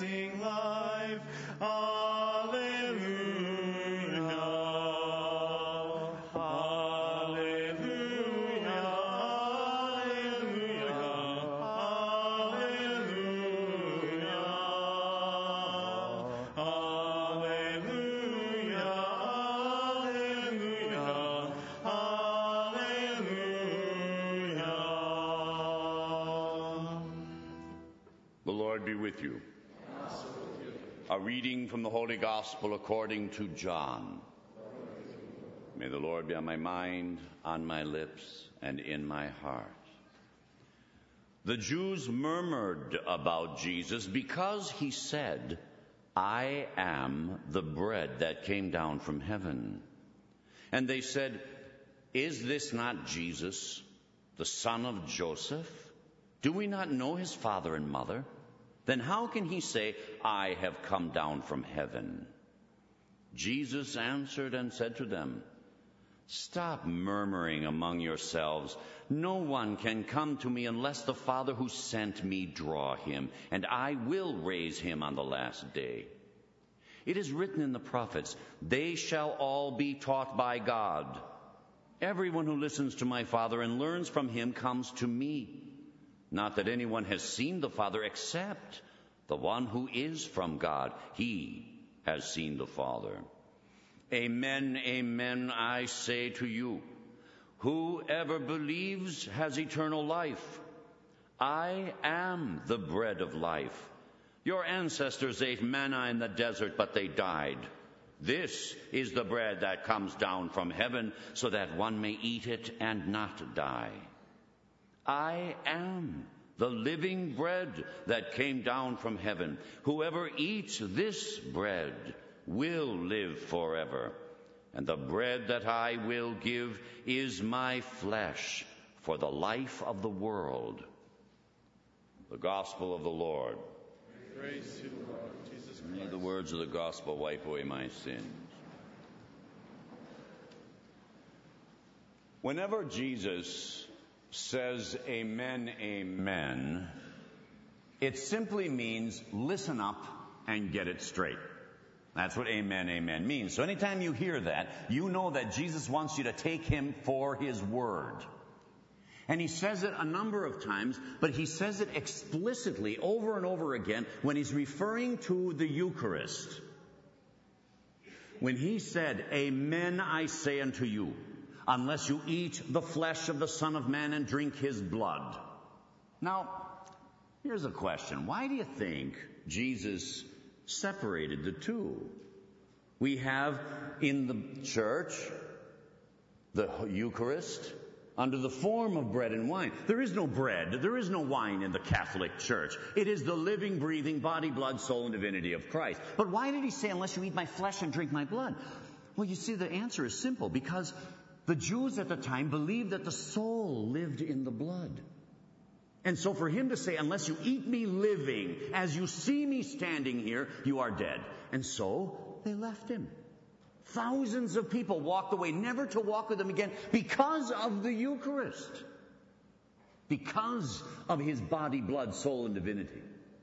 everlasting life. Alleluia. Alleluia. Alleluia. Alleluia. The Lord be with you. A reading from the Holy Gospel according to John. May the Lord be on my mind, on my lips, and in my heart. The Jews murmured about Jesus because he said, "I am the bread that came down from heaven." And they said, "Is this not Jesus, the son of Joseph? Do we not know his father and mother? Then how can he say, 'I have come down from heaven'?" Jesus answered and said to them, "Stop murmuring among yourselves. No one can come to me unless the Father who sent me draw him, and I will raise him on the last day. It is written in the prophets, 'They shall all be taught by God.' Everyone who listens to my Father and learns from him comes to me. Not that anyone has seen the Father except the one who is from God. He has seen the Father. Amen, amen, I say to you, whoever believes has eternal life. I am the bread of life. Your ancestors ate manna in the desert, but they died. This is the bread that comes down from heaven, so that one may eat it and not die. I am the living bread that came down from heaven. Whoever eats this bread will live forever. And the bread that I will give is my flesh for the life of the world." The Gospel of the Lord. Praise to you, Lord Jesus Christ. May the words of the Gospel wipe away my sins. Whenever Jesus says amen, amen, it simply means listen up and get it straight. That's what amen, amen means. So anytime you hear that, you know that Jesus wants you to take him for his word. And he says it a number of times, but he says it explicitly over and over again when he's referring to the Eucharist. When he said, "Amen, I say unto you, unless you eat the flesh of the Son of Man and drink his blood." Now, here's a question. Why do you think Jesus separated the two? We have in the church the Eucharist under the form of bread and wine. There is no bread, there is no wine in the Catholic Church. It is the living, breathing body, blood, soul, and divinity of Christ. But why did he say, "Unless you eat my flesh and drink my blood"? Well, you see, the answer is simple. Because the Jews at the time believed that the soul lived in the blood. And so for him to say, "Unless you eat me living, as you see me standing here, you are dead." And so they left him. Thousands of people walked away, never to walk with him again, because of the Eucharist. Because of his body, blood, soul, and divinity.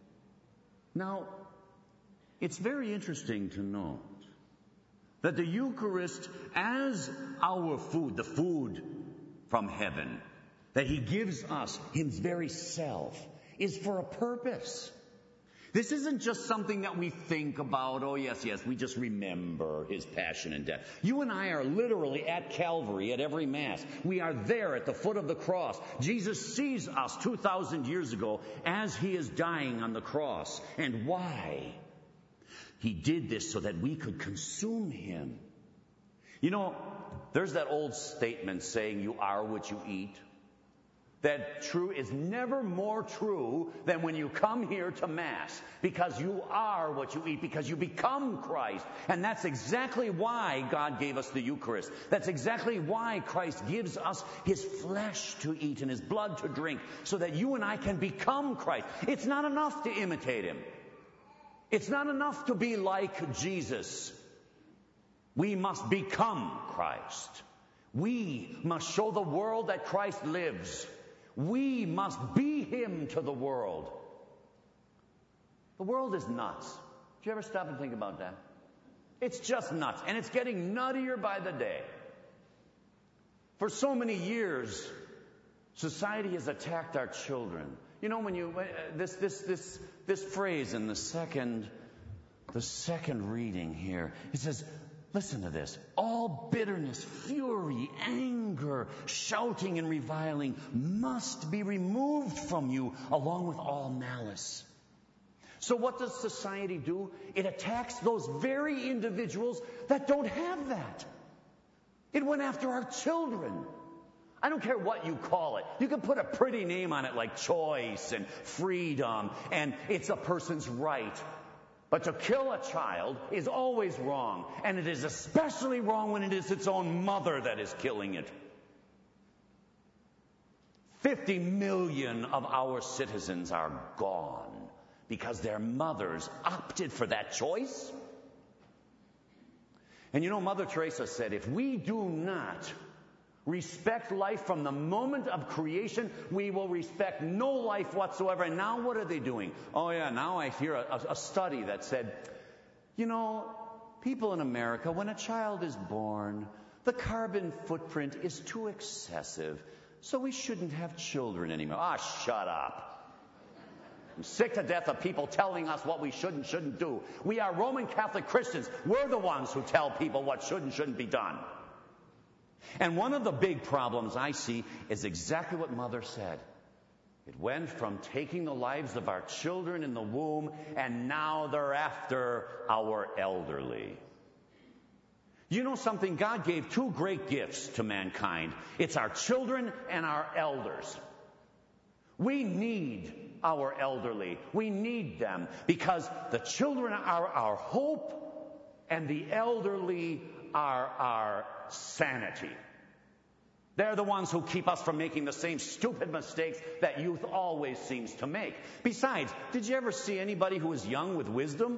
Now, it's very interesting to note that the Eucharist, as our food, the food from heaven, that he gives us, his very self, is for a purpose. This isn't just something that we think about, "Oh, yes, we just remember his passion and death." You and I are literally at Calvary at every Mass. We are there at the foot of the cross. Jesus sees us 2,000 years ago as he is dying on the cross. And why? He did this so that we could consume him. You know, there's that old statement saying, "You are what you eat." That true is never more true than when you come here to Mass, because you are what you eat, because you become Christ. And that's exactly why God gave us the Eucharist. That's exactly why Christ gives us his flesh to eat and his blood to drink, so that you and I can become Christ. It's not enough to imitate him. It's not enough to be like Jesus. We must become Christ. We must show the world that Christ lives. We must be him to the world. The world is nuts. Did you ever stop and think about that? It's just nuts. And it's getting nuttier by the day. For so many years, society has attacked our children. You know, this phrase in the second reading here, it says, listen to this. All bitterness, fury, anger, shouting and reviling must be removed from you along with all malice. So what does society do? It attacks those very individuals that don't have that. It went after our children. I don't care what you call it. You can put a pretty name on it like choice and freedom, and it's a person's right. But to kill a child is always wrong, and it is especially wrong when it is its own mother that is killing it. 50 million of our citizens are gone because their mothers opted for that choice. And you know, Mother Teresa said, if we do not respect life from the moment of creation, we will respect no life whatsoever. And now what are they doing? Oh yeah, now I hear a study that said, you know, people in America, when a child is born, the carbon footprint is too excessive, so we shouldn't have children anymore. Ah, shut up. I'm sick to death of people telling us what we should and shouldn't do. We are Roman Catholic Christians. We're the ones who tell people what should and shouldn't be done. And one of the big problems I see is exactly what Mother said. It went from taking the lives of our children in the womb, and now they're after our elderly. You know something? God gave two great gifts to mankind. It's our children and our elders. We need our elderly. We need them because the children are our hope and the elderly are our sanity. They're the ones who keep us from making the same stupid mistakes that youth always seems to make. Besides, did you ever see anybody who was young with wisdom?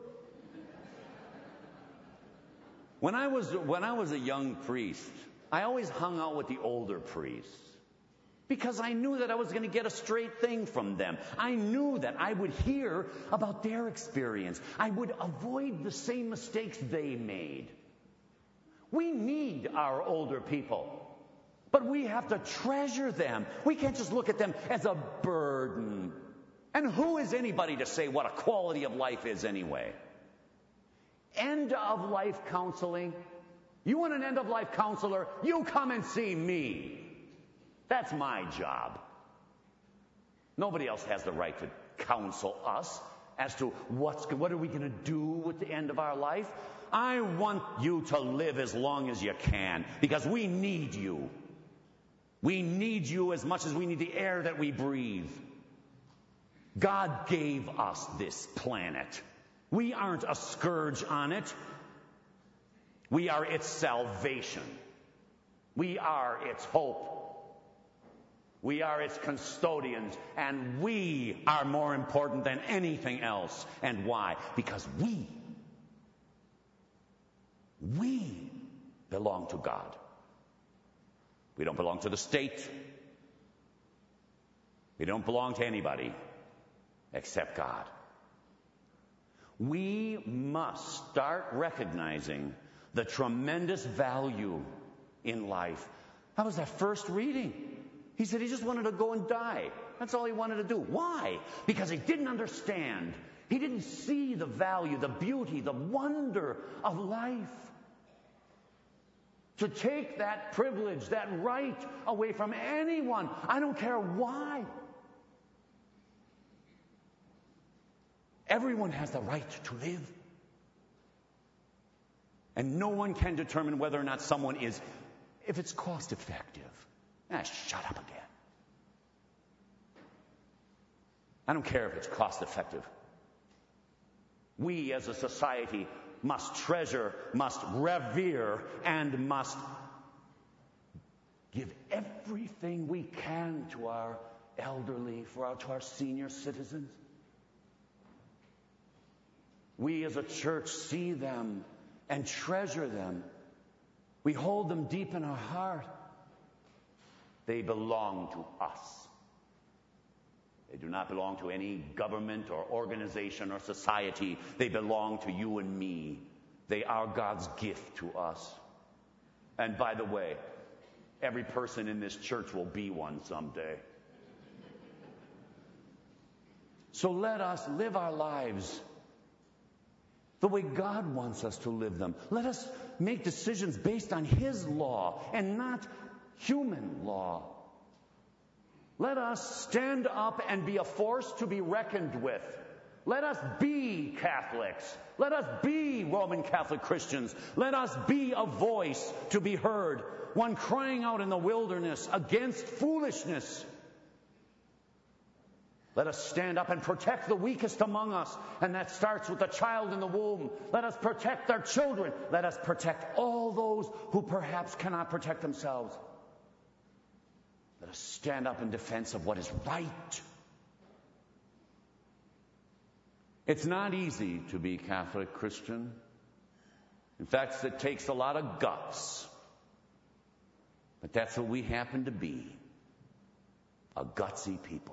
When I was a young priest, I always hung out with the older priests. Because I knew that I was going to get a straight thing from them. I knew that I would hear about their experience. I would avoid the same mistakes they made. We need our older people. But we have to treasure them. We can't just look at them as a burden. And who is anybody to say what a quality of life is anyway? End of life counseling. You want an end of life counselor? You come and see me. That's my job. Nobody else has the right to counsel us as to what are we going to do with the end of our life. I want you to live as long as you can because we need you. We need you as much as we need the air that we breathe. God gave us this planet. We aren't a scourge on it. We are its salvation. We are its hope. We are its custodians, and we are more important than anything else. And why? Because we belong to God. We don't belong to the state. We don't belong to anybody except God. We must start recognizing the tremendous value in life. That was that first reading. He said he just wanted to go and die. That's all he wanted to do. Why? Because he didn't understand. He didn't see the value, the beauty, the wonder of life. To take that privilege, that right away from anyone, I don't care why. Everyone has the right to live. And no one can determine whether or not someone is, if it's cost effective. Shut up again. I don't care if it's cost effective. We as a society must treasure, must revere, and must give everything we can to our elderly, to our senior citizens. We as a church see them and treasure them. We hold them deep in our heart. They belong to us. They do not belong to any government or organization or society. They belong to you and me. They are God's gift to us. And by the way, every person in this church will be one someday. So let us live our lives the way God wants us to live them. Let us make decisions based on His law and not human law. Let us stand up and be a force to be reckoned with. Let us be Catholics. Let us be Roman Catholic Christians. Let us be a voice to be heard, one crying out in the wilderness against foolishness. Let us stand up and protect the weakest among us, and that starts with the child in the womb. Let us protect our children. Let us protect all those who perhaps cannot protect themselves. Let us stand up in defense of what is right. It's not easy to be Catholic Christian. In fact, it takes a lot of guts. But that's what we happen to be, a gutsy people.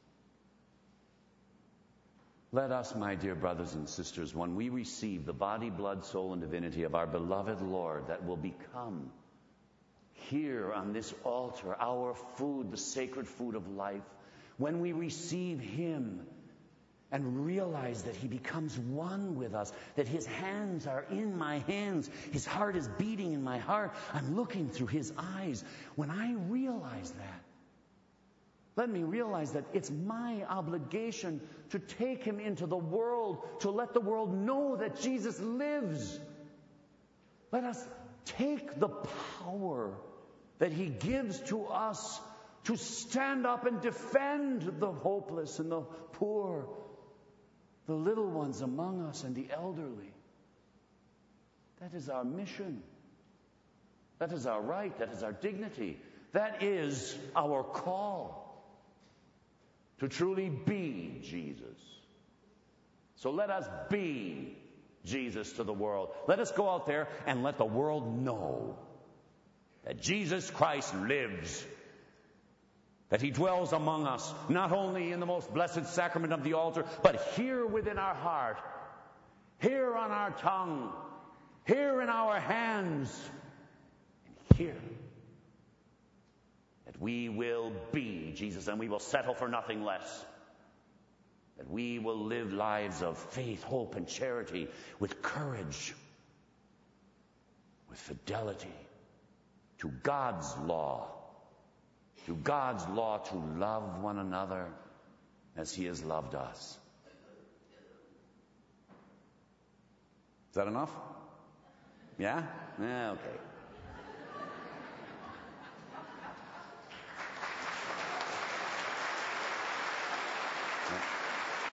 Let us, my dear brothers and sisters, when we receive the body, blood, soul, and divinity of our beloved Lord that will become here on this altar our food, the sacred food of life, when we receive Him and realize that He becomes one with us, that His hands are in my hands, His heart is beating in my heart, I'm looking through His eyes. When I realize that, let me realize that it's my obligation to take Him into the world, to let the world know that Jesus lives. Let us take the power that He gives to us to stand up and defend the hopeless and the poor, the little ones among us and the elderly. That is our mission. That is our right. That is our dignity. That is our call. To truly be Jesus. So let us be Jesus to the world. Let us go out there and let the world know that Jesus Christ lives. That He dwells among us, not only in the most blessed sacrament of the altar, but here within our heart, here on our tongue, here in our hands, and here. That we will be Jesus, and we will settle for nothing less. That we will live lives of faith, hope, and charity with courage, with fidelity to God's law. To God's law to love one another as He has loved us. Is that enough? Yeah? Okay.